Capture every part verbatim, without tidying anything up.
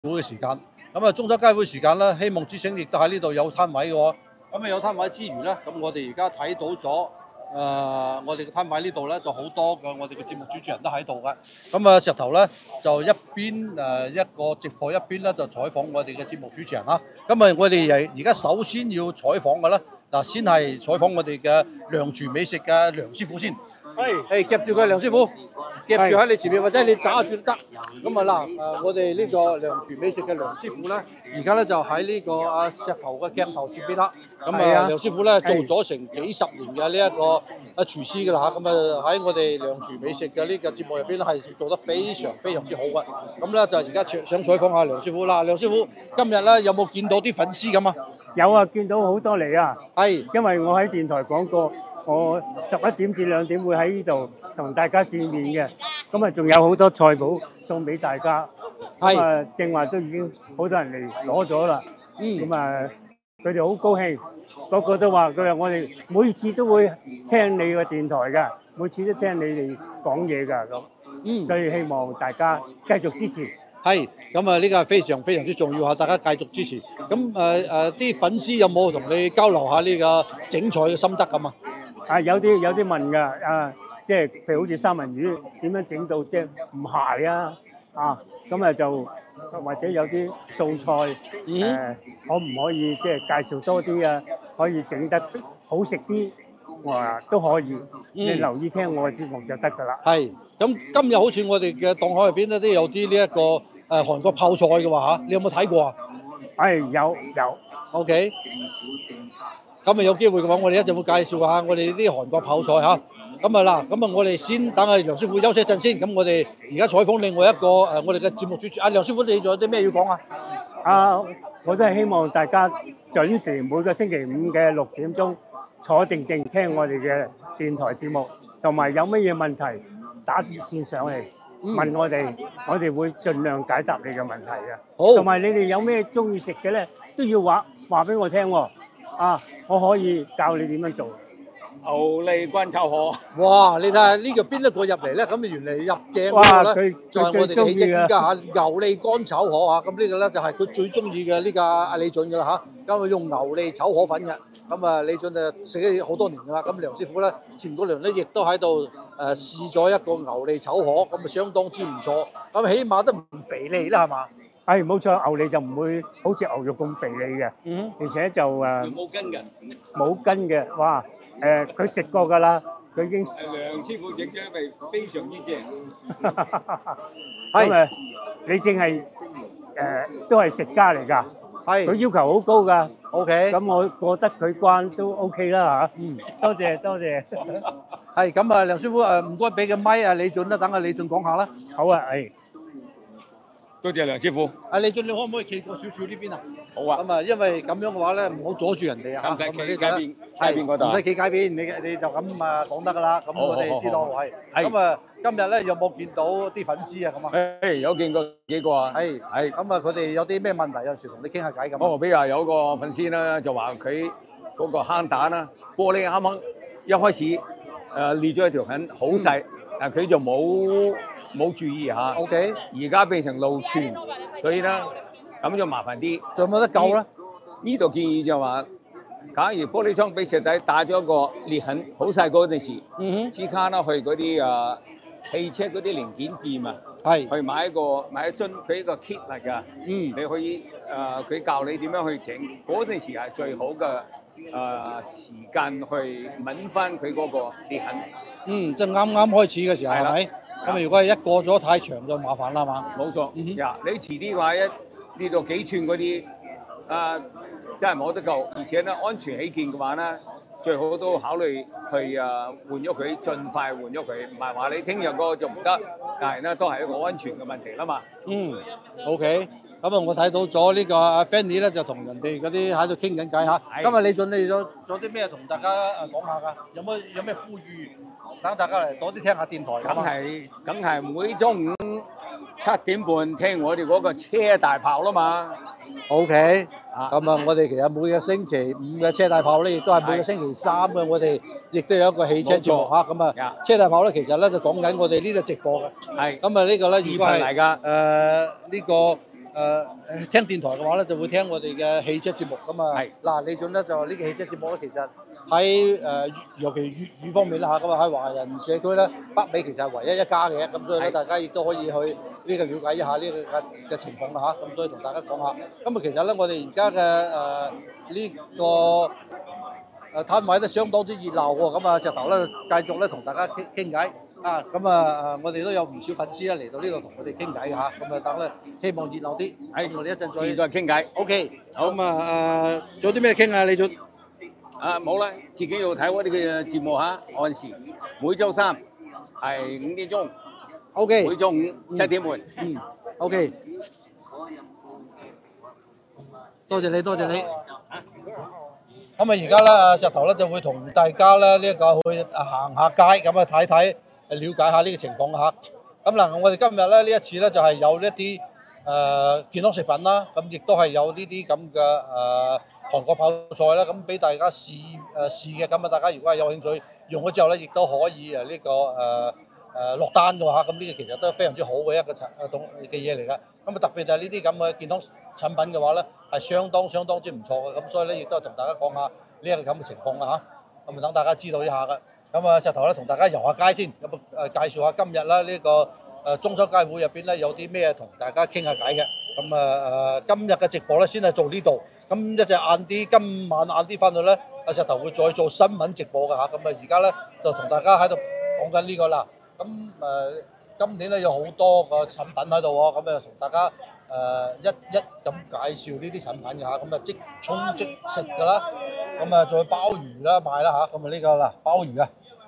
會嘅時間。咁啊，中秋街會時間咧，希望之星亦都喺呢度有攤位嘅喎。咁啊，有攤位之餘咧，咁我哋而家睇到咗。誒、呃，我哋嘅攤位呢度咧就好多嘅，我哋嘅節目主持人都喺度嘅。咁啊，石頭咧就一邊誒、呃、一個直播，一邊咧就採訪我哋嘅節目主持人啦。咁啊，我哋誒而家首先要採訪嘅咧，嗱先係採訪我哋嘅梁廚美食嘅梁師傅先。係，誒夾住佢，梁師傅，夾住喺你前面，或者你揸住都得。咁啊嗱，誒我哋呢個梁廚美食嘅梁師傅咧，而家咧就喺呢個阿石頭嘅鏡頭前邊啦。咁啊，梁師傅咧做咗成幾十年嘅呢一個啊廚師㗎啦嚇，咁啊喺我哋梁廚美食嘅呢個節目入邊咧係做得非常非常之好嘅。咁咧就而家想採訪下梁師傅啦。梁師傅今日咧有冇見到啲粉絲咁啊？ 有啊，見到好多嚟啊！ 係， 因為我喺電台講過，我十一點至兩點會喺呢度同大家見面嘅。咁啊，仲有好多菜譜送俾大家。係。咁啊，正話都已經好多人嚟攞咗啦。嗯。咁啊，佢哋好高興，個個都話佢話我哋每次都會聽你個電台㗎，每次都聽你哋講嘢㗎咁。嗯。所以希望大家繼續支持。 係，咁啊呢個係非常非常之重要嚇，大家繼續支持。咁誒誒啲粉絲有冇同你交流下呢個整菜嘅心得咁啊？ 啊有啲有啲問㗎，啊即係譬如好似三文魚點樣整到即係唔鞋啊？啊咁啊就或者有啲素菜誒、嗯呃，可唔可以即係介紹多啲啊？可以整得好食啲，我話都可以。嗯、你留意聽我嘅節目就得㗎啦。係， 咁今日好似我哋嘅檔口入邊咧都有啲呢一個誒、呃、韓國泡菜嘅話嚇，你有冇睇過啊？ 係有有。 OK。咁啊有機會嘅話，我哋一陣會介紹下我哋啲韓國泡菜嚇。咁啊嗱，咁啊我哋先等阿梁師傅休息一陣先。咁我哋而家採訪另外一個誒、呃、我哋嘅節目主持。阿、啊、梁師傅，你仲有啲咩要講啊？ 啊，我都係希望大家準時每個星期五嘅六點鐘坐定定聽我哋嘅電台節目，同埋有乜嘢問題打熱線上嚟問我哋，我哋會盡量解答你嘅問題嘅。好，同埋你哋有咩中意食嘅咧，都要話話俾我聽喎。啊，我可以教你點樣做。 牛脷乾炒河， 哇！你睇下呢個邊一個入嚟咧？咁原嚟入鏡嗰個咧，就係我哋嘅汽車專家嚇，牛脷乾炒河嚇。咁呢個咧就係佢最中意嘅呢個阿李俊㗎啦嚇。咁啊用牛脷炒河粉嘅，咁啊李俊就食咗好多年㗎啦。咁梁師傅咧前嗰輪咧亦都喺度誒試咗一個牛脷炒河，咁啊相當之唔錯。咁起碼都唔肥膩啦，係嘛？ 係冇錯，牛脷就唔會好似牛肉咁肥膩嘅，嗯，而且就誒冇筋嘅， 冇筋嘅，哇！誒佢食過㗎啦，佢已經梁師傅整咗一味非常之正。 咁誒，你淨係誒都係食家嚟㗎，係佢要求好高㗎。OK，咁我覺得佢關都 OK 啦嚇。嗯，多謝多謝。 係咁啊，梁師傅誒唔該俾個咪啊李俊啦，等阿李俊講下啦。 好啊，係。 多謝梁師傅。 阿李俊，你可唔可以企過少少呢邊啊？ 好啊。 咁啊，因為咁樣嘅話咧，唔好阻住人哋啊。 唔使企街邊，街邊嗰度。 唔使企街邊，你你就咁啊講得㗎啦。咁我哋知道係。咁啊，今日咧有冇見到啲粉絲啊？咁啊？ 誒，有見過幾個啊？ 係係。咁啊，佢哋有啲咩問題？有時同你傾下偈咁。 哦，比如有個粉絲咧，就話佢嗰個坑蛋啦，玻璃啱啱一開始誒裂咗一條痕，好細，但佢就冇。冇注意嚇 ，OK，而家變成露串，所以咧咁就麻煩啲。 仲有冇得救咧？ 呢度建議就話，假如玻璃窗俾石仔打咗個裂痕，好細嗰陣時，嗯哼，即刻啦去嗰啲誒汽車嗰啲零件店啊，係去買一個買一樽，佢一個 kit 嚟㗎，嗯，你可以誒佢教你點樣去整，嗰陣時係最好嘅誒時間去揾翻佢嗰個裂痕。 嗯，即係啱啱開始嘅時候係咪？咁如果係一過咗太長就麻煩啦嘛。 冇錯，呀、嗯，你遲啲嘅話一呢度幾寸嗰啲，啊真係冇得救，而且咧安全起見嘅話咧，最好都考慮去啊換咗佢，盡快換咗佢，唔係話你聽日嗰個就唔得，但係咧都係一個安全嘅問題啦嘛。 嗯 ，OK，咁啊我睇到咗呢個阿 Fanny 咧就同人哋嗰啲喺度傾緊偈嚇。今日李俊你有做啲咩同大家誒講下㗎？有冇有咩呼籲？等大家嚟多啲聽下電台。 梗係梗係每中午七點半聽我哋嗰個車大炮啦嘛。 OK，咁啊，我哋其實每個星期五嘅車大炮咧，亦都係每個星期三嘅，我哋亦都有一個汽車節目嚇。咁啊，車大炮咧其實咧就講緊我哋呢個直播嘅。係。咁啊呢個咧如果係誒呢個誒聽電台嘅話咧，就會聽我哋嘅汽車節目咁啊。 係嗱，李總咧就呢個汽車節目咧，其實喺誒尤其粵語方面啦嚇，咁啊喺華人社區咧，北美其實係唯一一家嘅，咁所以咧係大家亦都可以去呢個了解一下呢個嘅嘅情況啦嚇。咁所以同大家講下，咁啊其實咧我哋而家嘅誒呢個。誒攤位都相當之熱鬧喎，咁啊石頭咧繼續咧同大家傾傾偈啊，咁啊誒我哋都有唔少粉絲咧嚟到呢度同我哋傾偈嘅嚇，咁啊等咧希望熱鬧啲，咁我哋一陣再再傾偈。 OK，咁啊誒仲有啲咩傾啊？李總？ 啊冇啦，自己要睇我哋嘅節目嚇，按時每週三係五點鐘 OK， 每週五七點半。 嗯，OK，多謝你，多謝你。咁啊，而家咧，阿石頭咧就會同大家咧呢一個去行下街，咁啊睇睇，了解下呢個情況嚇。咁嗱，我哋今日咧呢一次咧就係有一啲誒健康食品啦，咁亦都係有呢啲咁嘅誒韓國泡菜啦，咁俾大家試誒試嘅。咁啊，大家如果係有興趣用咗之後咧，亦都可以誒呢個誒誒落單嘅話，咁呢個其實都係非常之好嘅一個產誒種嘅嘢嚟㗎。咁啊，特別就係呢啲咁嘅健康產品嘅話咧，係相當相當之唔錯嘅。咁所以咧，亦都係同大家講下呢一個咁嘅情況啦嚇。咁啊，等大家知道一下㗎。咁啊，石頭咧同大家遊下街先，咁啊誒介紹下今日啦呢個誒中秋街會入邊咧有啲咩同大家傾下偈嘅。咁啊誒今日嘅直播咧先係做呢度，咁一陣晏啲今晚晏啲翻去咧，阿石頭會再做新聞直播㗎嚇。咁啊而家咧就同大家喺度講緊呢個啦。咁誒今年咧有好多個產品喺度喎，咁啊同大家誒一一咁介紹呢啲產品嘅嚇，咁啊即沖即食㗎啦，咁啊仲有鮑魚啦賣啦嚇，咁啊呢個啦鮑魚啊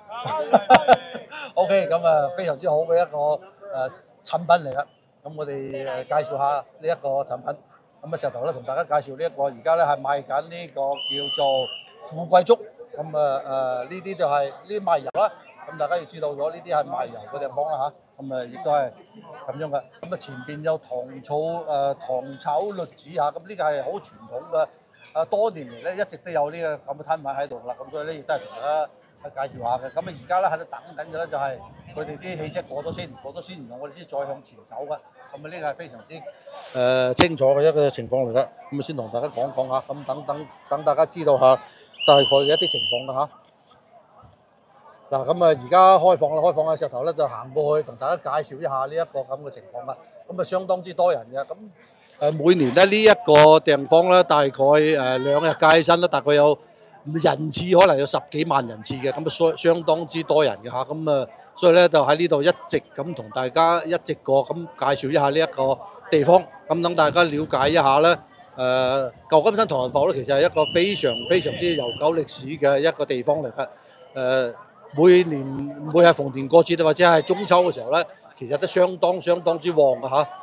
，OK，咁啊非常之好嘅一個誒產品嚟㗎，咁我哋誒介紹下呢一個產品，咁啊石頭咧同大家介紹呢一個而家咧係賣緊呢個叫做富貴竹，咁啊誒呢啲就係呢啲賣油啦。咁大家要知道咗呢啲係賣油嘅地方啦嚇，咁誒亦都係咁樣嘅。咁啊前邊有糖醋誒、呃、糖炒栗子嚇，咁呢個係好傳統嘅。啊多年嚟咧一直都有呢個咁嘅攤位喺度啦，咁所以咧亦都係同大家介紹下嘅。咁啊而家咧喺度等緊嘅咧就係佢哋啲汽車過咗先，過咗先，然後我哋先再向前走嘅。咁啊呢個係非常之誒、呃、清楚嘅一個情況嚟嘅。咁啊先同大家講講下，咁等等等大家知道下大概嘅一啲情況啦嚇。嗱咁啊，而家開放啦，開放嘅石頭咧就行過去同大家介紹一下呢一個咁嘅情況啦。咁啊，相當之多人嘅。咁誒每年咧呢一個地方咧，大概誒兩日街新咧，大概有人次可能有十幾萬人次嘅，咁啊相相當之多人嘅嚇。咁啊，所以咧就喺呢度一直咁同大家一直過咁介紹一下呢一個地方，咁等大家了解一下咧。誒舊金山唐人埠咧，其實係一個非常非常之悠久歷史嘅一個地方嚟嘅。誒每年每係逢年過節或者係中秋嘅時候咧，其實都相當相當之旺嘅嚇。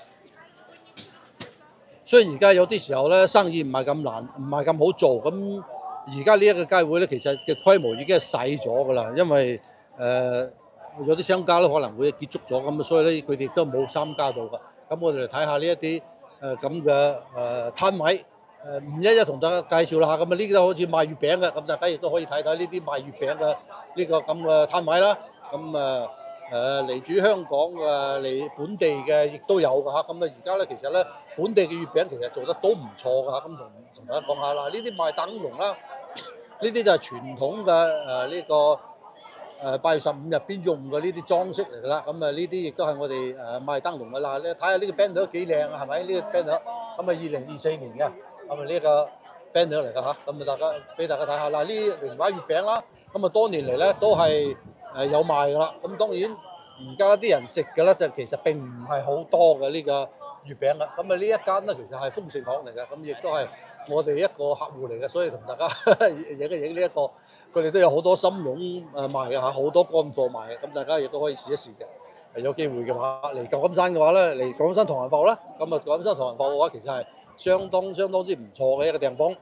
雖然而家有啲時候咧生意唔係咁難，唔係咁好做，咁而家呢一個街會咧，其實嘅規模已經係細咗㗎啦，因為誒、呃、有啲商家咧可能會結束咗，咁所以咧佢哋都冇參加到㗎。咁我哋嚟睇下呢一啲誒咁嘅誒攤位。誒唔一一同大家介紹啦嚇，咁啊呢個好似賣月餅嘅，咁大家亦都可以睇睇呢啲賣月餅嘅呢個咁嘅攤位啦。咁啊誒嚟自香港嘅嚟本地嘅亦都有㗎嚇。咁啊而家咧其實咧本地嘅月餅其實做得都唔錯㗎嚇。咁同同大家講下啦，呢啲賣燈籠啦，呢啲就係傳統嘅誒呢個誒八月十五入邊用嘅呢啲裝飾嚟㗎啦。咁啊呢啲亦都係我哋誒賣燈籠㗎啦。你睇下呢個 banner 都幾靚啊，係咪？呢個 banner 咁啊二零二四年嘅。咁啊呢個 banner 嚟㗎嚇，咁啊大家俾大家睇下嗱，呢名牌月餅啦，咁啊多年嚟咧都係誒有賣㗎啦。咁當然而家啲人食嘅咧就其實並唔係好多嘅呢個月餅啦。咁啊呢一間咧其實係豐盛堂嚟嘅，咁亦都係我哋一個客戶嚟嘅，所以同大家影一影呢一個，佢哋都有好多參茸誒賣嘅嚇，好多乾貨賣嘅，咁大家亦都可以試一試嘅。有機會嘅話嚟舊金山嘅話咧，嚟舊金山唐人埠啦，咁啊舊金山唐人埠嘅話其實係相當相當之唔錯嘅一個地方。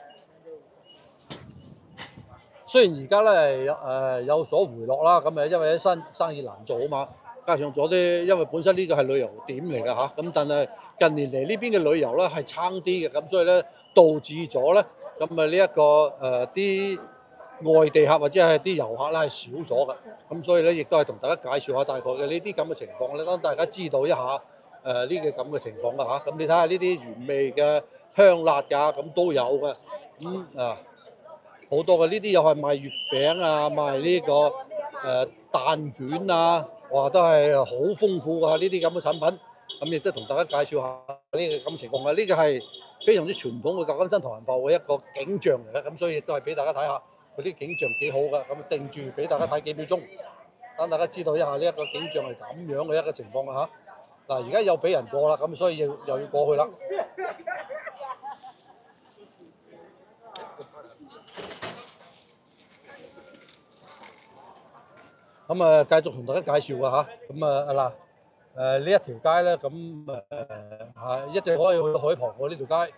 雖然而家咧有誒有所回落啦，咁誒因為生生意難做啊嘛，加上咗啲因為本身呢個係旅遊點嚟㗎嚇，咁但係近年嚟呢邊嘅旅遊咧係差啲嘅，咁所以咧導致咗咧咁啊呢一個誒啲、呃、外地客或者係啲遊客咧係少咗㗎，咁所以咧亦都係同大家介紹下大概嘅呢啲咁嘅情況咧，等大家知道一下。 呢個咁嘅情況啦嚇。咁你睇下呢啲原味嘅香辣㗎，咁都有嘅。咁啊好多嘅呢啲又係賣月餅啊，賣呢、這個誒、呃、蛋卷啊，哇都係好豐富㗎呢啲咁嘅產品。咁亦都同大家介紹下呢個咁情況啊！呢個係非常之傳統嘅舊金山唐人埠嘅一個景象嚟嘅，咁所以亦都係俾大家睇下佢啲景象幾好㗎。咁定住俾大家睇幾秒鐘，等大家知道一下呢一個景象係咁樣嘅一個情況啊嚇！嗱，而家又俾人過啦，咁所以又又要過去啦。咁啊，繼續同大家介紹啊嚇，咁啊嗱。誒呢、呃、一條街咧，咁誒係一直可以去到海旁喎呢條街。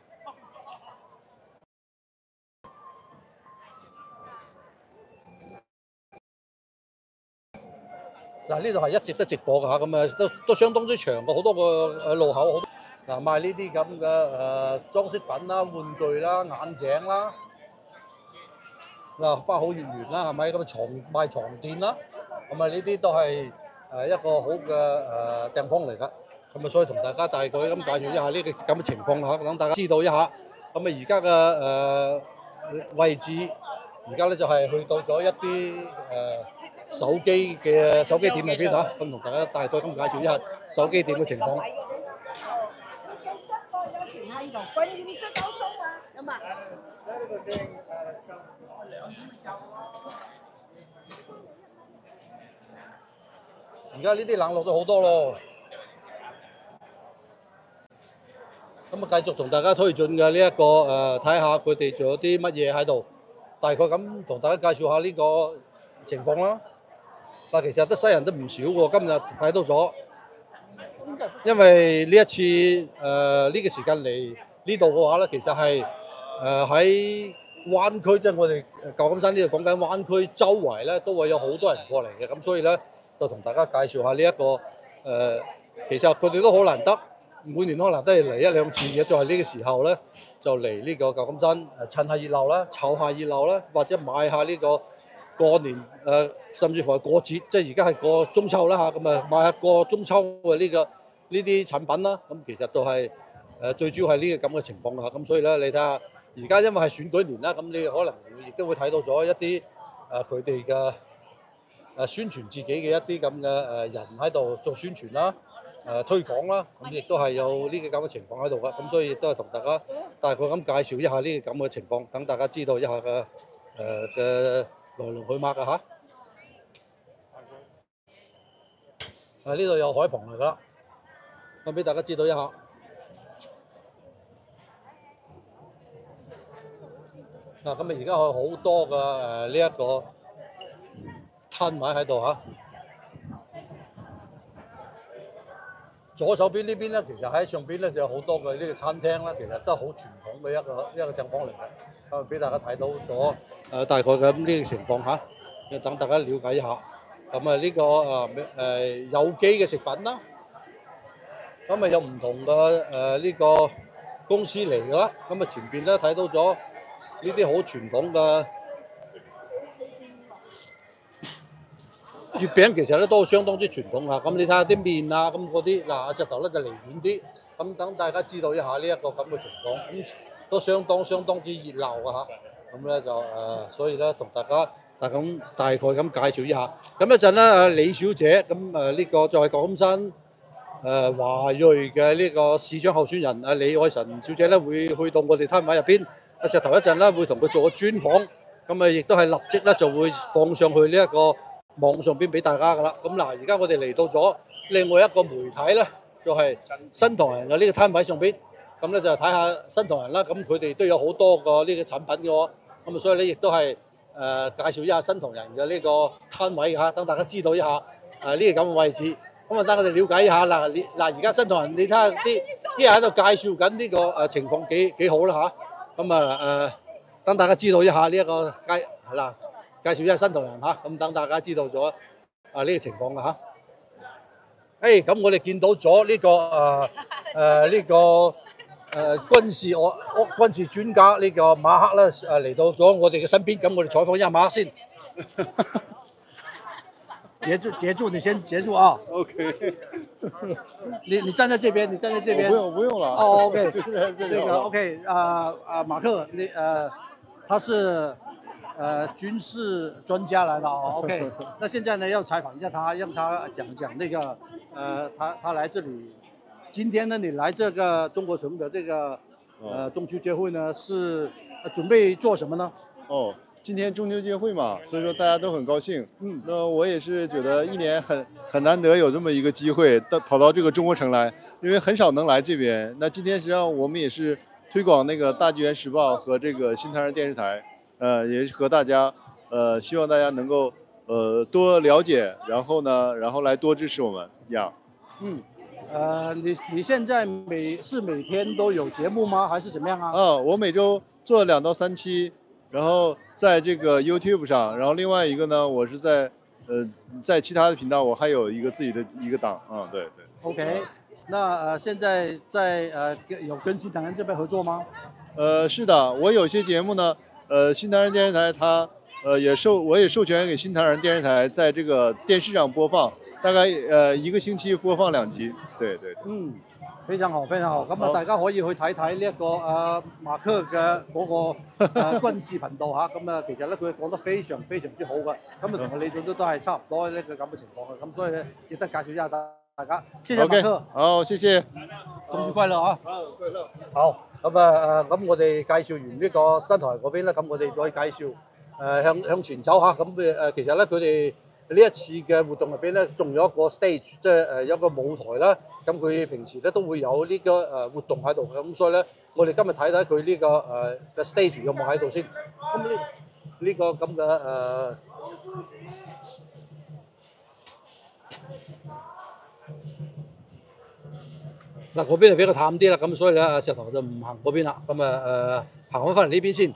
嗱呢度係一直都直播㗎嚇，咁啊都都相當之長嘅，好多個誒路口，好多嗱賣呢啲咁嘅誒裝飾品啦、玩具啦、眼鏡啦，嗱花好月圓啦，係咪咁啊床賣床墊啦，咁啊呢啲都係。誒一個好嘅誒地方嚟㗎，咁啊所以同大家大概咁介紹一下呢個咁嘅情況嚇，等大家知道一下。咁啊而家嘅誒位置，而家咧就係去到咗一啲誒手機嘅手機店入邊嚇，咁同大家大概咁介紹一下手機店嘅情況。而家呢啲冷落咗好多咯，咁啊繼續同大家推進嘅呢一個誒，睇下佢哋仲有啲乜嘢喺度，大概咁同大家介紹下呢個情況啦。嗱，其實得西人都唔少喎，今日睇到咗，因為呢一次誒呢、呃呢個時間嚟呢度嘅話咧，其實係誒喺灣區，即係我哋舊金山呢度講緊灣區周圍咧，都會有好多人過嚟嘅，咁所以咧。就同大家介紹下呢、這、一個誒、呃，其實佢哋都好難得，每年可能都係嚟一兩次嘅，就係呢個時候咧，就嚟呢個舊金山誒趁下熱鬧啦，湊下熱鬧啦，或者買下呢個過年誒、呃，甚至乎係過節，即係而家係過中秋啦嚇，咁啊買下過中秋嘅呢、這個呢啲產品啦，咁其實都係誒、呃、最主要係呢個咁嘅情況嚇，咁所以咧你睇下，而家因為係選舉年啦，咁你可能亦都會睇到咗一啲誒佢哋嘅。呃誒宣傳自己嘅一啲咁嘅誒人喺度做宣傳啦，誒、呃、推廣啦，咁亦都係有呢個咁嘅情況喺度㗎，咁所以亦都係同大家大概咁介紹一下呢個咁嘅情況，等大家知道一下嘅誒嘅來龍去脈㗎嚇。誒呢度有海旁嚟㗎啦，咁俾大家知道一下。嗱，咁啊而家有好多嘅誒呢一個攤位喺度嚇，左手邊呢邊咧，其實喺上邊咧就有好多嘅呢個餐廳啦，其實都係好傳統嘅一個一個地方嚟嘅，咁俾大家睇到咗誒大概嘅咁呢個情況嚇，要等大家了解一下。咁啊呢個誒誒有機嘅食品啦，咁啊有唔同嘅誒呢個公司嚟㗎啦，咁啊前邊咧睇到咗呢啲好傳統嘅。月餅其實咧都相當之傳統嚇，咁你睇下啲麵啊，咁嗰啲嗱阿石頭咧就離遠啲，咁等大家知道一下呢一個咁嘅情況，咁都相當相當之熱鬧嘅嚇，咁咧就誒、呃，所以咧同大家大咁大概咁介紹一下，咁一陣咧誒李小姐，咁誒呢個就係舊金山誒、呃、華裔嘅呢個市長候選人阿李愛臣小姐咧會去到我哋攤位入邊，阿石頭一陣咧會同佢做個專訪，咁啊亦都係立即咧就會放上去呢、這、一個。網上邊俾大家噶啦，咁嗱，而家我哋嚟到咗另外一個媒體咧，就係、是、新唐人嘅呢個攤位上邊，咁咧就睇下新唐人啦，咁佢哋都有好多個呢個產品嘅喎，咁啊所以咧亦都係誒、呃、介紹一下新唐人嘅呢個攤位嚇，等大家知道一下誒呢個咁嘅位置，咁啊等我哋了解一下嗱，你嗱而家新唐人你睇下啲啲人喺度介紹緊呢個誒情況幾幾好啦嚇，咁啊誒等大家知道一下呢一個街係啦。介紹一下新唐人嚇，咁等大家知道咗啊呢個情況啦嚇。誒，咁我哋見到咗呢個誒誒呢個誒軍事我軍事專家呢個馬克咧誒嚟到咗我哋嘅身邊，咁我哋採訪一下馬克先。 截住截住，你先截住啊。 OK。 你你站在这边，你站在这边。 不用不用了。 哦 ，OK。 那个 OK 啊啊，马克，你呃，他是呃军事专家来的哦 ，OK。那现在呢，要采访一下他，让他讲讲那个呃，他他来这里，今天呢，你来这个中国城的这个呃中秋节会呢，是、呃、准备做什么呢？ 哦。今天中秋节会嘛，所以说大家都很高兴。嗯，那我也是觉得一年很很难得有这么一个机会，到跑到这个中国城来，因为很少能来这边。那今天实际上我们也是推广那个大纪元时报和这个新唐人电视台，呃，也是和大家，呃，希望大家能够呃多了解，然后呢，然后来多支持我们一样。 嗯，呃，你你现在每是每天都有节目吗？还是怎么样啊？ 啊，我每周做两到三期。然后在这个 YouTube 上，然后另外一个呢，我是在呃在其他的频道，我还有一个自己的一个档啊，对对。 OK， 那呃现在在呃有跟新唐人这边合作吗？ 呃是的，我有些节目呢，呃新唐人电视台它呃也授我也授权给新唐人電視台在這個電視上播放，大概呃一個星期播放兩集。對對對。 嗯，非常好，非常好。咁啊，大家可以去睇睇呢一個啊馬克嘅嗰個誒軍事頻道嚇。咁啊，其實咧佢講得非常非常之好嘅。咁啊，同我理想都都係差唔多呢個咁嘅情況嘅。咁所以咧，亦都介紹一下大家。謝謝馬克。 Okay，好，謝謝。 中秋快樂啊！ 好，快樂。 好。咁啊誒，咁我哋介紹完呢個新台嗰邊咧，咁我哋再介紹誒、呃、向向前走嚇。咁誒誒，其實咧佢哋呢一次嘅活動入邊咧，仲有一個 stage， 即係誒有一個舞台啦。咁佢平時咧都會有呢個誒活動喺度嘅。咁所以咧，我哋今日睇睇佢呢個誒嘅 stage 有冇喺度先。咁呢呢個咁嘅誒。嗱，嗰邊就比較淡啲啦，咁所以咧，石頭就唔行嗰邊啦，咁啊誒行翻翻嚟呢邊先。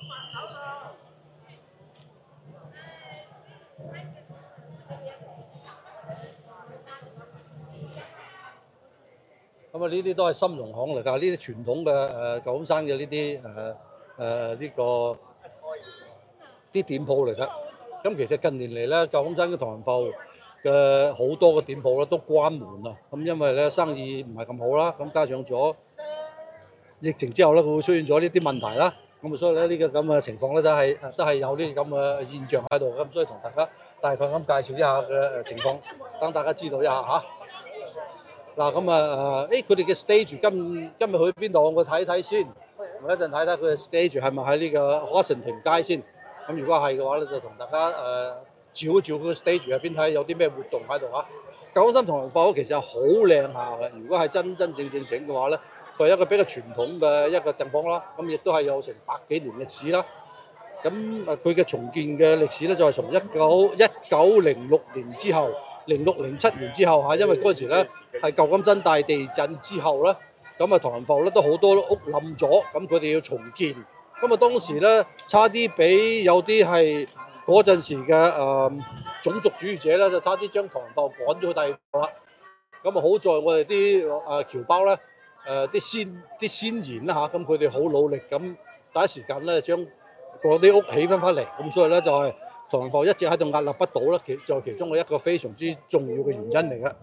咁啊，呢啲都係參茸行嚟㗎，呢啲傳統嘅誒舊金山嘅呢啲誒誒呢個啲店鋪嚟㗎。咁其實近年嚟咧，舊金山嘅唐人埠嘅好多個店鋪咧都關門啦，咁因為咧生意唔係咁好啦，咁加上咗疫情之後咧，佢會出現咗呢啲問題啦，咁啊所以咧呢個咁嘅情況咧都係都係有呢啲咁嘅現象喺度，咁所以同大家大概咁介紹一下嘅情況，等大家知道一下嚇。嗱咁啊誒，佢哋嘅 stage 今今日去邊度？我睇睇先，我一陣睇睇佢嘅 stage 係咪喺呢個華盛頓街先。咁如果係嘅話咧，就同大家誒。呃照一照佢個 stage 入邊睇有啲咩活動喺度嚇。舊金山唐人埠其實好靚下嘅，如果係真真正正整嘅話咧，佢係一個比較傳統嘅一個地方啦。咁亦都係有成百幾年歷史啦。咁誒佢嘅重建嘅歷史咧就係從一九一九零六年之後，零六零七年之後嚇，因為嗰陣時咧係舊金山大地震之後咧，咁啊唐人埠咧都好多屋冧咗，咁佢哋要重建。咁啊當時咧差啲俾有啲係。嗰陣時嘅誒、呃、種族主義者咧，就差啲將唐人埠趕咗去第二度啦。咁啊好在我哋啲誒僑胞咧，誒啲先啲先賢啦嚇，咁佢哋好努力咁第一時間咧將嗰啲屋起翻翻嚟，咁所以咧就係、是、唐人埠一直喺度屹立不倒啦，其就係其中嘅一個非常之重要嘅原因嚟嘅。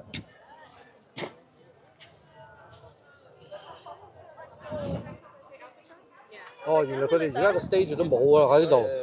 哦，原來佢哋而家個 stage 都冇啊喺呢度。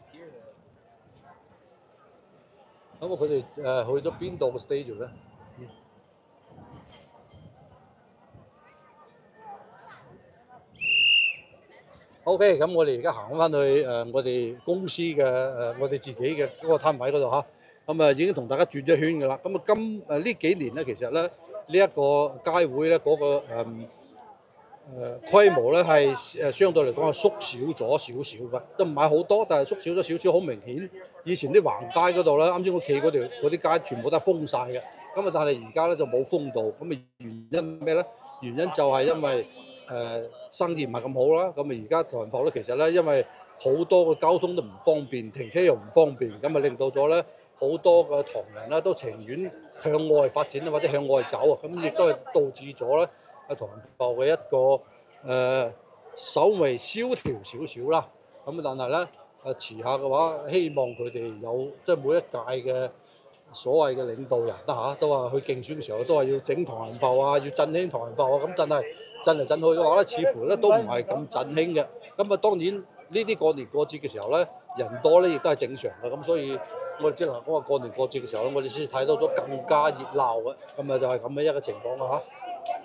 咁啊，佢哋誒去咗邊度嘅 stage 咧？嗯、OK，咁我哋而家行翻去誒、呃、我哋公司嘅誒、呃、我哋自己嘅嗰個攤位嗰度嚇，咁啊已經同大家轉咗圈㗎啦。咁啊今誒呢幾年咧，其實咧呢一、這個街會咧嗰、那個誒誒、呃、規模咧係誒相對嚟講係縮小咗少少嘅，都唔係好多，但係縮小咗少少，好明顯。以前啲橫街嗰度咧，啱先我企嗰條嗰啲街全部都係封晒嘅，咁啊但係而家咧就冇封到，咁啊原因咩咧？原因就係因為誒、呃、生意唔係咁好啦，咁啊而家唐人埠咧其實咧因為好多嘅交通都唔方便，停車又唔方便，咁啊令到咗咧好多嘅唐人咧都情願向外發展啊，或者向外走啊，咁亦都係導致咗咧啊唐人埠嘅一個誒、呃、稍微蕭條少少啦，咁但係咧。誒遲下嘅話，希望佢哋有即係每一屆嘅所謂嘅領導人啦嚇，都話去競選嘅時候都話要整唐人埠啊，要振興唐人埠啊，咁但係震嚟震去嘅話咧，似乎咧都唔係咁振興嘅。咁啊當然呢啲過年過節嘅時候咧，人多咧亦都係正常嘅，咁所以我哋只能講話過年過節嘅時候咧，我哋先睇到咗更加熱鬧嘅，咁啊就係咁嘅一個情況啦嚇。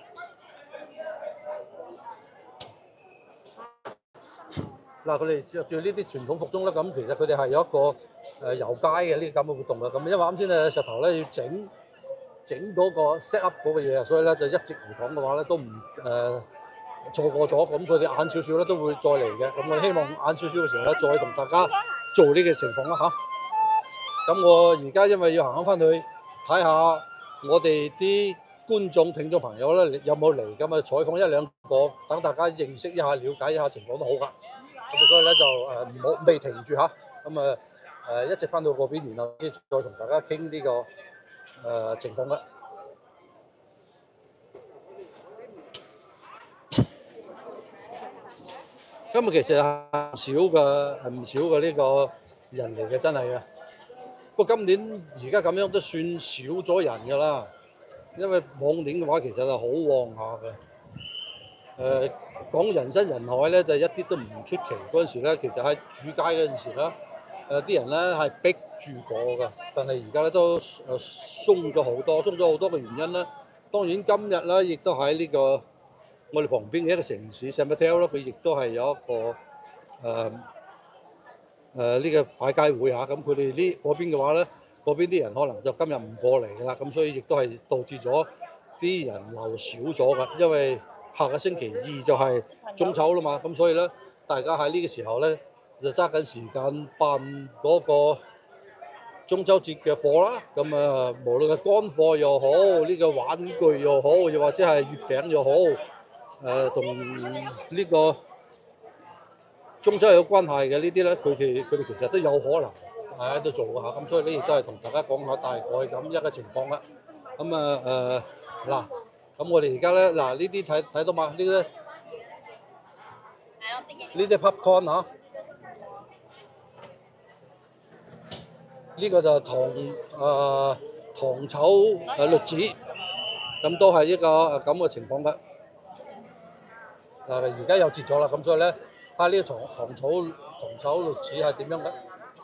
嗱，佢哋着住呢啲傳統服裝咧，咁其實佢哋係有一個誒遊街嘅呢個咁嘅活動嘅，咁因為啱先咧石頭咧要整整嗰個 set up 嗰個嘢啊，所以咧就一直嚟講嘅話咧都唔誒錯過咗，咁佢哋晏少少咧都會再嚟嘅，咁我希望晏少少嘅時候咧再同大家做呢個情況啦嚇。咁我而家因為要行翻去睇下我哋啲觀眾聽眾朋友咧有冇嚟，咁啊採訪一兩個，等大家認識一下、了解一下情況都好㗎。咁所以咧就誒唔好未停住嚇，咁啊誒一直翻到嗰邊，然後先再同大家傾呢、這個誒、呃、情況啦。今日其實係唔少嘅，係唔少嘅呢個人嚟嘅，真係嘅。不過今年而家咁樣都算少咗人㗎啦，因為往年嘅話其實係好旺下嘅。誒、呃、講人山人海咧，就一啲都唔出奇。嗰陣時咧，其實喺主街嗰陣時咧，誒、呃、啲人咧係逼住過嘅，但係而家咧都誒鬆咗好多，鬆咗好多嘅原因咧。當然今日咧，亦都喺呢、這個我哋旁邊嘅一個城市 San Mateo 咧，佢亦都係有一個誒誒呢個擺街會嚇。咁佢哋呢嗰邊嘅話咧，嗰邊啲人可能就今日唔過嚟㗎啦。咁所以亦都係導致咗啲人流少咗㗎，因為下個星期二就係中秋啦嘛，咁所以咧，大家喺呢個時候咧就揸緊時間辦嗰個中秋節嘅貨啦。咁啊，無論係乾貨又好，呢、這個玩具又好，又或者係月餅又好，誒、呃、同呢個中秋有關係嘅呢啲咧，佢哋佢哋其實都有可能喺度做㗎嚇。咁所以咧，亦都係同大家講下大概咁一個情況啦。咁啊誒嗱。咁我哋而家咧，嗱呢啲睇睇到嘛？呢啲呢啲 popcorn 嚇，呢個就係糖誒糖炒誒栗子，咁都係一個誒咁嘅情況嘅。嗱而家又截咗啦，咁所以咧，睇下呢個糖糖炒糖炒栗子係點樣嘅？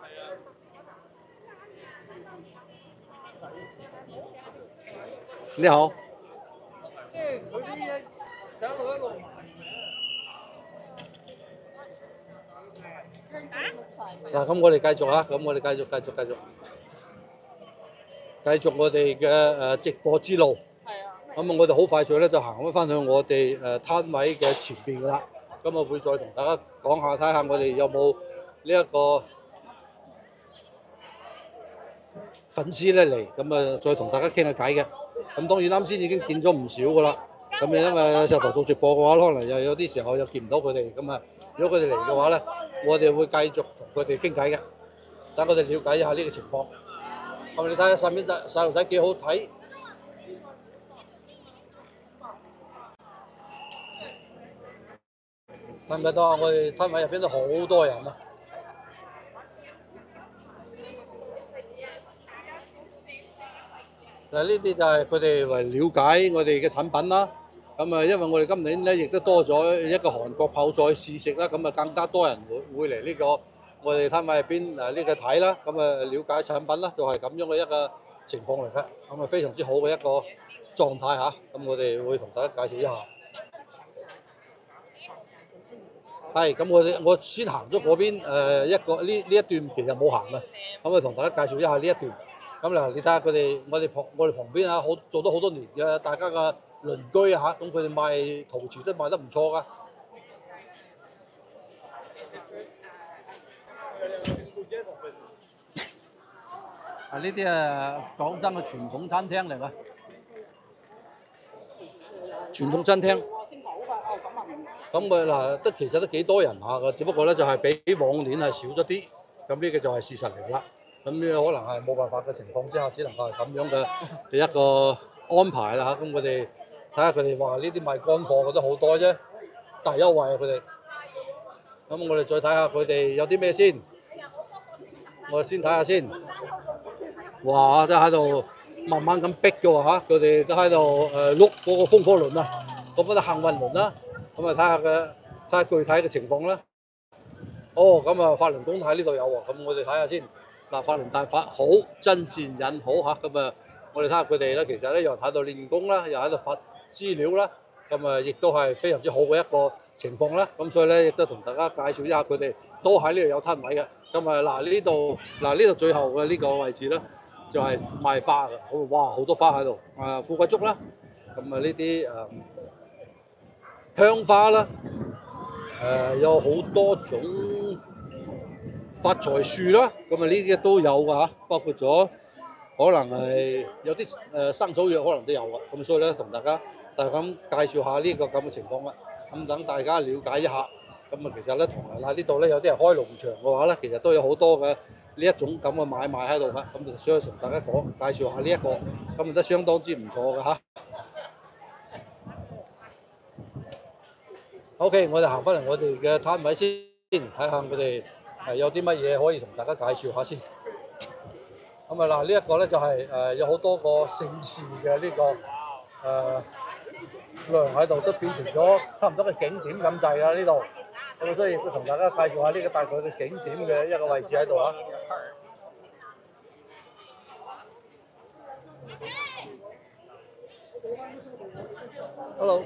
你好。嗱，咁我哋繼續啊，咁我哋繼續繼續繼續繼續我哋嘅誒直播之路。咁啊，我哋好快脆咧就行翻去我哋誒攤位嘅前邊噶啦。咁啊，會再同大家講下，睇下我哋有冇呢一個粉絲咧嚟，咁啊再同大家傾下偈嘅。咁當然啱先已經見咗唔少噶啦。咁啊，因為石頭做直播嘅話，可能又有啲時候又見唔到佢哋，咁啊，如果佢哋嚟嘅話咧，我哋會繼續同佢哋傾偈嘅，等佢哋了解一下呢個情況。咁你睇下上面仔細路仔幾好睇，睇唔睇到啊？我哋攤位入邊都好多人啊！嗱，呢啲就係佢哋為了解我哋嘅產品啦。咁啊，因為我哋今年咧亦都多咗一個韓國泡菜試食啦，咁啊更加多人會會嚟呢個我哋攤位入邊誒呢個睇啦，咁啊了解產品啦，就係咁樣嘅一個情況嚟嘅，咁啊非常之好嘅一個狀態嚇。咁我哋會同大家介紹一下。係，咁我哋我先行咗嗰邊誒一個呢呢一段其實冇行嘅，咁啊同大家介紹一下呢一段。咁嗱，你睇下佢哋我哋旁我哋旁邊啊，好做咗好多年嘅大家嘅鄰居嚇，咁佢哋賣陶瓷都賣得唔錯噶。啊！呢啲啊廣州嘅傳統餐廳嚟㗎，傳統餐廳。咁佢嗱都其實都幾多人下㗎，只不過咧就係比往年係少咗啲。咁呢個就係事實嚟啦。咁呢個可能係冇辦法嘅情況之下，只能夠係咁樣嘅嘅一個安排啦嚇。咁我哋睇下佢哋話呢啲賣乾貨嘅都好多啫，大優惠啊佢哋。咁我哋再睇下佢哋有啲咩先。我哋先睇下先。 哇！真係喺度慢慢咁逼嘅喎嚇，佢哋都喺度誒碌嗰個風火輪啊，嗰個幸運輪啦。咁啊睇下嘅睇下具體嘅情況啦。哦，咁啊法輪功喺呢度有喎，咁我哋睇下先。嗱，法輪大法好，真善引好嚇，咁啊我哋睇下佢哋咧，其實咧又喺度練功啦，又喺度發資料啦，咁啊亦都係非常之好嘅一個情況啦。咁所以咧亦都同大家介紹一下佢哋都喺呢度有攤位嘅。咁啊嗱呢度嗱呢度最後嘅呢個位置咧，就係、是、賣花嘅，哇好多花喺度，啊富貴竹啦，咁啊呢啲誒香花啦，誒、呃、有好多種發財樹啦，咁啊呢啲都有㗎嚇，包括咗可能係有啲誒生草藥可能都有㗎，咁所以咧同大家就係咁介紹下呢個咁嘅情況啦，咁等大家了解一下。咁啊其實咧同埋喺呢度咧有啲人開農場嘅話咧，其實都有好多嘅呢一種咁嘅買賣喺度㗎，咁就所以同大家講介紹下呢、這、一個，咁啊都相當之唔錯嘅嚇。OK， 我哋行翻嚟我哋嘅攤位先，睇下佢哋係有啲乜嘢可以同大家介紹下先。咁啊嗱，呢一個咧就係、是、誒、呃、有好多個姓氏嘅呢、這個誒糧喺度，都變成咗差唔多嘅景點咁滯啦呢度。咁所以亦都同大家介紹下呢個大概嘅景點嘅一個位置喺度啊。Hello。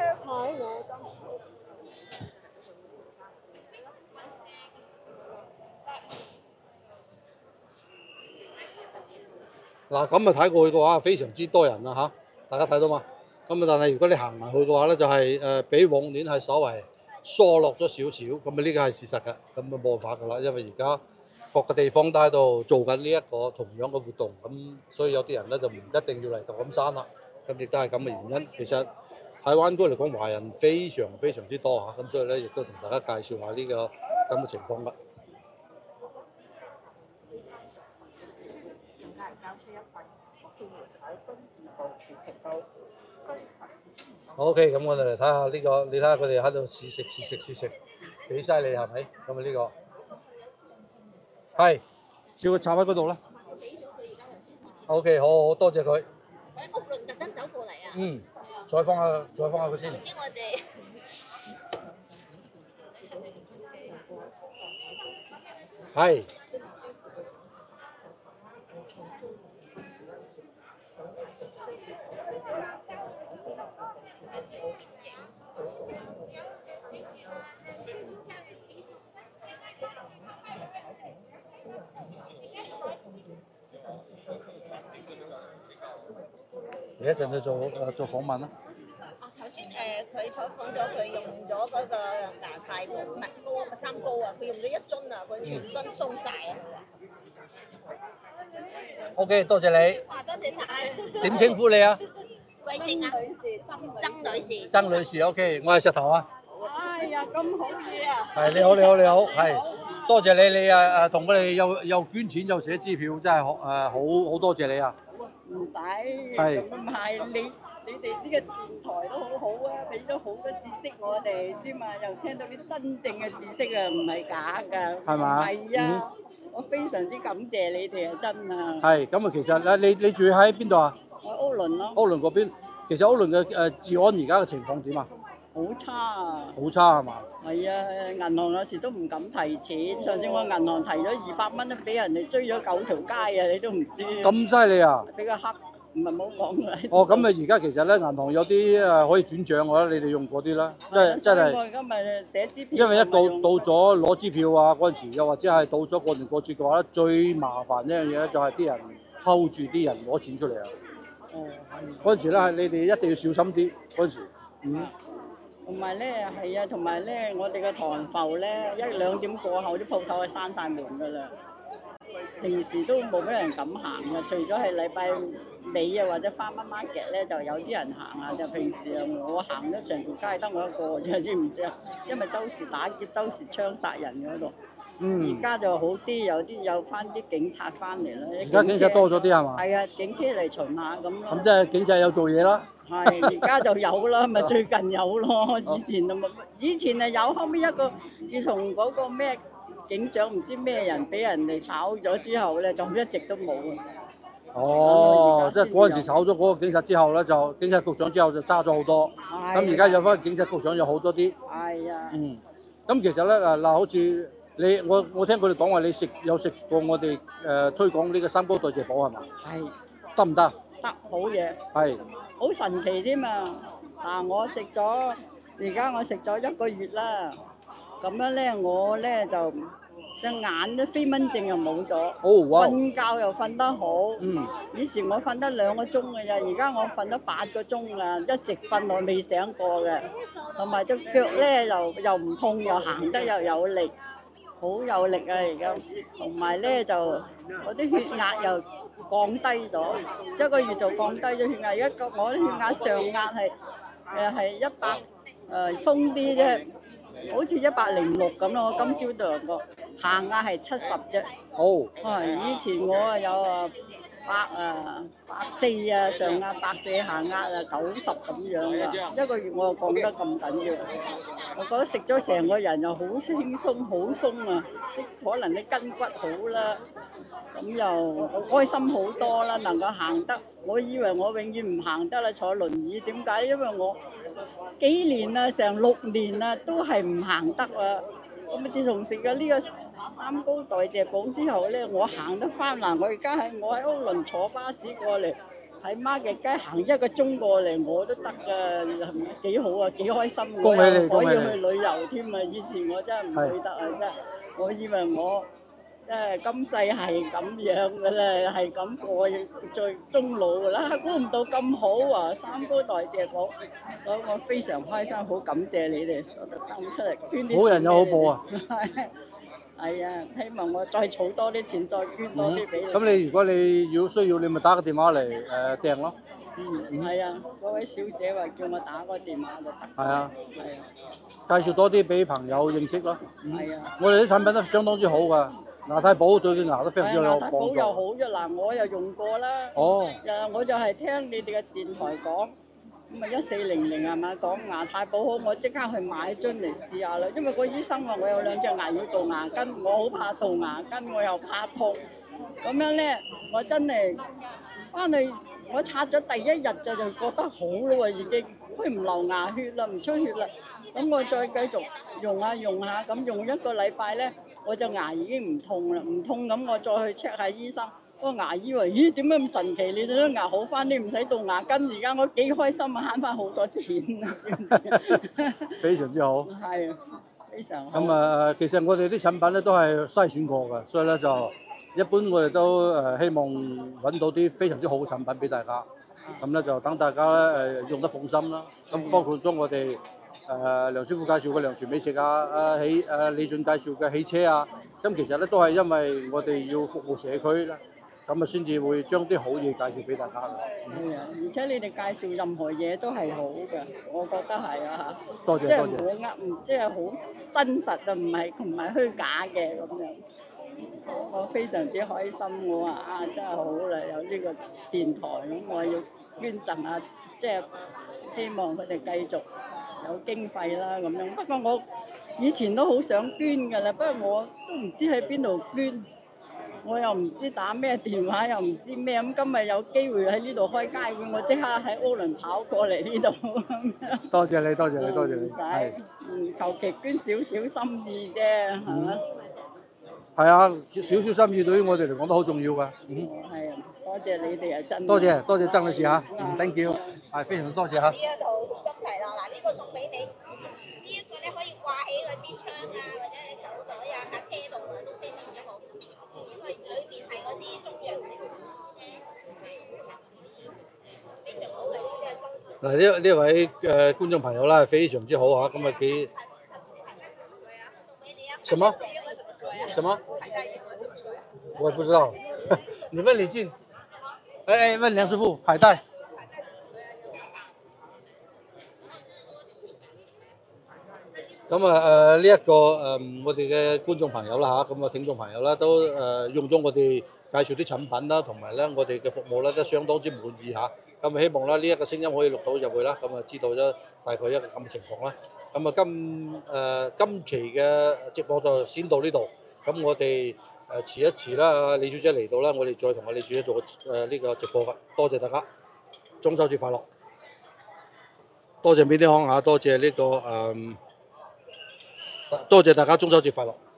嗱咁啊睇過去嘅話，非常之多人啊嚇，大家睇到嘛？咁啊，但係如果你行埋去嘅話咧，就係、是、誒、呃、比往年係稍為疏落咗少少，咁啊呢個係事實嘅，咁啊冇辦法㗎啦，因為而家各個地方都喺度做緊呢一個同樣嘅活動，咁所以有啲人咧就唔一定要嚟舊金山啦，咁亦都係咁嘅原因。其實喺灣區嚟講，華人非常非常之多嚇，咁所以咧亦都同大家介紹下呢、這個咁嘅情況啦。O.K. 咁我哋嚟睇下呢個，你睇下佢哋喺度試食試食試食，幾犀利係咪？咁啊呢個係叫佢插喺嗰度啦。O.K. 好好多謝佢。 喺屋輪特登走過嚟啊！ 嗯，再放下再放下佢先。 頭先我哋係。你一陣去做誒做訪問啦。 啊頭先誒佢採訪咗佢用咗嗰個牙太保唔係嗰個三高啊，佢用咗一樽啊，佢全身鬆晒啊！佢話。 O.K. 多謝你。 哇！多謝晒。 點稱呼你啊？ 貴姓啊？女士，曾曾女士。 曾女士 ，O.K. 我係石頭啊。 哎呀，咁好嘢啊！ 係你好，你好，你好，係多謝你，你誒誒同我哋又又捐錢又寫支票，真係誒好好多謝你啊！ 唔使，咁唔係你你哋呢個電台都好好啊，俾咗好多知識我哋，知嘛？又聽到啲真正嘅知識啊，唔係假㗎。 係嘛？ 係啊，我非常之感謝你哋啊，真啊！ 係咁啊，其實咧，你你住喺邊度啊？ 我歐倫咯。 歐倫嗰邊，其實歐倫嘅誒治安而家嘅情況點啊？ 好差啊！ 好差係嘛？ 係啊，銀行有時都唔敢提錢。上次我銀行提咗二百蚊，都俾人哋追咗九條街啊！你都唔知。 咁犀利啊！ 比較黑，唔係冇講啦。 哦，咁啊，而家其實咧，銀行有啲誒可以轉賬嘅咧，你哋用嗰啲啦，即係即係。 我而家咪寫支票。 因為一到到咗攞支票啊嗰陣時，又或者係到咗過年過節嘅話咧，最麻煩一樣嘢咧就係啲人睺住啲人攞錢出嚟啊！ 哦，係。 嗰陣時咧，係你哋一定要小心啲嗰陣時。嗯。 同埋咧，係啊，同埋咧，我哋嘅唐埠咧，一兩點過後啲鋪頭係閂晒門㗎啦。平時都冇乜人敢行嘅，除咗係禮拜尾啊或者花乜 market 咧，就有啲人行啊。就平時啊，我行咗成條街得我一個啫，知唔知啊？因為周時打劫、周時槍殺人嗰度。嗯。而家就好啲，有啲有翻啲警察翻嚟啦。 而家警察多咗啲係嘛？ 係啊，警車嚟巡下咁咯。 咁即係警察有做嘢啦。 係，而家就有啦，咪最近有咯。以前就冇，以前係有，後尾一個自從嗰個咩警長唔知咩人俾人哋炒咗之後咧，就一直都冇啊。 哦，即係嗰陣時炒咗嗰個警察之後咧，就警察局長之後就揸咗好多。咁而家有翻警察局長有好多啲。 係啊。 嗯。咁其實咧嗱嗱，好似你我我聽佢哋講話，你食有食過我哋誒、呃、推廣呢個三高代謝寶係嘛？ 係。 得唔得？ 得，好嘢。 係。 好神奇添啊！嗱，我食咗，而家我食咗一個月啦。咁樣咧，我咧就隻眼咧飛蚊症又冇咗，瞓覺又瞓得好。嗯。以前我瞓得兩個鐘嘅咋，而家我瞓得八個鐘啦，一直瞓落未醒過嘅。同埋隻腳咧又又唔痛，又行得又有力，好有力啊！而家，同埋咧就我啲血壓又降低咗，一個月就降低咗血壓。而家我啲血壓上壓係誒係一百誒鬆啲啫。好似一百零六咁咯，我今朝度量過，下壓係七十啫。 好。 啊，以前我啊有啊百啊百四啊上壓，百四下壓啊九十咁樣噶。一個月我就降得咁緊要，我覺得食咗成個人又好輕鬆，好鬆啊！可能啲筋骨好啦，咁又開心好多啦，能夠行得。我以為我永遠唔行得啦，坐輪椅。點解？因為我幾年啦，成六年啦，都係唔行得啊！咁啊，自從食咗呢個三高代謝寶之後咧，我行得翻嗱。我而家喺我喺歐倫坐巴士過嚟，喺媽嘅街行一個鐘過嚟，我都得㗎，幾好啊，幾開心！ 恭喜你， 可以去旅遊添啊！以前我真係唔去得啊，真係。我以為我即係今世係咁樣嘅啦，係咁過最終老㗎啦，估唔到咁好啊！三高代謝寶，所以我非常開心，好感謝你哋，我特登出嚟捐啲錢。 好人有好報啊！ 係啊，希望我再儲多啲錢，再捐多啲俾你。 咁你如果你要需要，你咪打個電話嚟誒訂咯。 嗯，係啊，嗰位小姐話叫我打個電話就得。 係啊。 係啊。 介紹多啲俾朋友認識咯。 係啊。 我哋啲產品都相當之好㗎。牙太保對佢牙都非常之有幫助。 牙太保又好啫，嗱我又用過啦。 哦。 誒，我就係聽你哋嘅電台講，咁啊一四零零係咪講牙太保好，我即刻去買樽嚟試下啦。因為個醫生話我有兩隻牙要杜牙根，我好怕杜牙根，我又怕痛。咁樣咧，我真係翻去我刷咗第一日就就覺得好咯喎，已經佢唔流牙血啦，唔出血啦。咁我再繼續用下用下，咁用一個禮拜咧。我隻牙已經唔痛啦，唔痛咁我再去 check 下醫生，個牙醫話：咦，點解咁神奇？你哋啲牙好翻啲，唔使杜牙根，而家我幾開心啊，慳翻好多錢啊！ 非常之好。 係，非常好。 咁啊，其實我哋啲產品咧都係篩選過嘅，所以咧就一般我哋都誒希望揾到啲非常之好嘅產品俾大家。咁咧就等大家咧誒用得放心啦。咁包括咗我哋。誒、呃、梁師傅介紹嘅良全美食啊，誒喜誒李俊介紹嘅汽車啊，咁其實咧都係因為我哋要服務社區啦，咁啊先至會將啲好嘢介紹俾大家嘅。 係啊，而且你哋介紹任何嘢都係好嘅，我覺得係啊嚇。 多謝多謝。即係冇呃，唔即係好真實啊，唔係唔係虛假嘅咁樣。我非常之開心，我話啊真係好啦，有呢個電台咁，我要捐贈啊，即係希望佢哋繼續。有經費啦咁樣，不過我以前都好想捐㗎啦，不過我都唔知喺邊度捐，我又唔知打咩電話，又唔知咩咁。今日有機會喺呢度開街會，我即刻喺奧倫跑過嚟呢度。 多謝你，多謝你，多謝你。 唔使，嗯，求其捐少少心意啫，係嘛？ 係啊，少少心意對於我哋嚟講都好重要㗎。 嗯。係啊，多謝你哋啊，真。 多謝多謝曾女士嚇，嗯 ，thank you，係非常多謝嚇。 呢一套執齊啦，嗱呢個送俾你，呢一個咧可以掛起嗰啲窗啊，或者你手袋啊、架車度啊，都非常之好。呢個裏邊係嗰啲中藥成分非常好嘅，呢啲係中醫。 嗱呢呢位誒觀眾朋友啦，非常之好嚇，咁啊幾什麼？什麼？我也不知道，你問李俊。哎哎，問梁師傅，海帶。咁啊誒呢一個誒、呃、我哋嘅觀眾朋友啦嚇，咁啊聽眾朋友啦都誒、呃、用咗我哋介紹啲產品啦，同埋咧我哋嘅服務咧都相當之滿意嚇。咁啊希望咧呢一個聲音可以錄到入去啦，咁啊知道咗大概一個咁嘅情況啦。咁啊今誒、呃、今期嘅直播就先到呢度。 咁我哋誒遲一遲啦，李小姐嚟到啦，我哋再同阿李小姐做個誒呢個直播㗎。多謝大家，中秋節快樂！多謝美啲康嚇，多謝呢個誒，多謝大家中秋節快樂！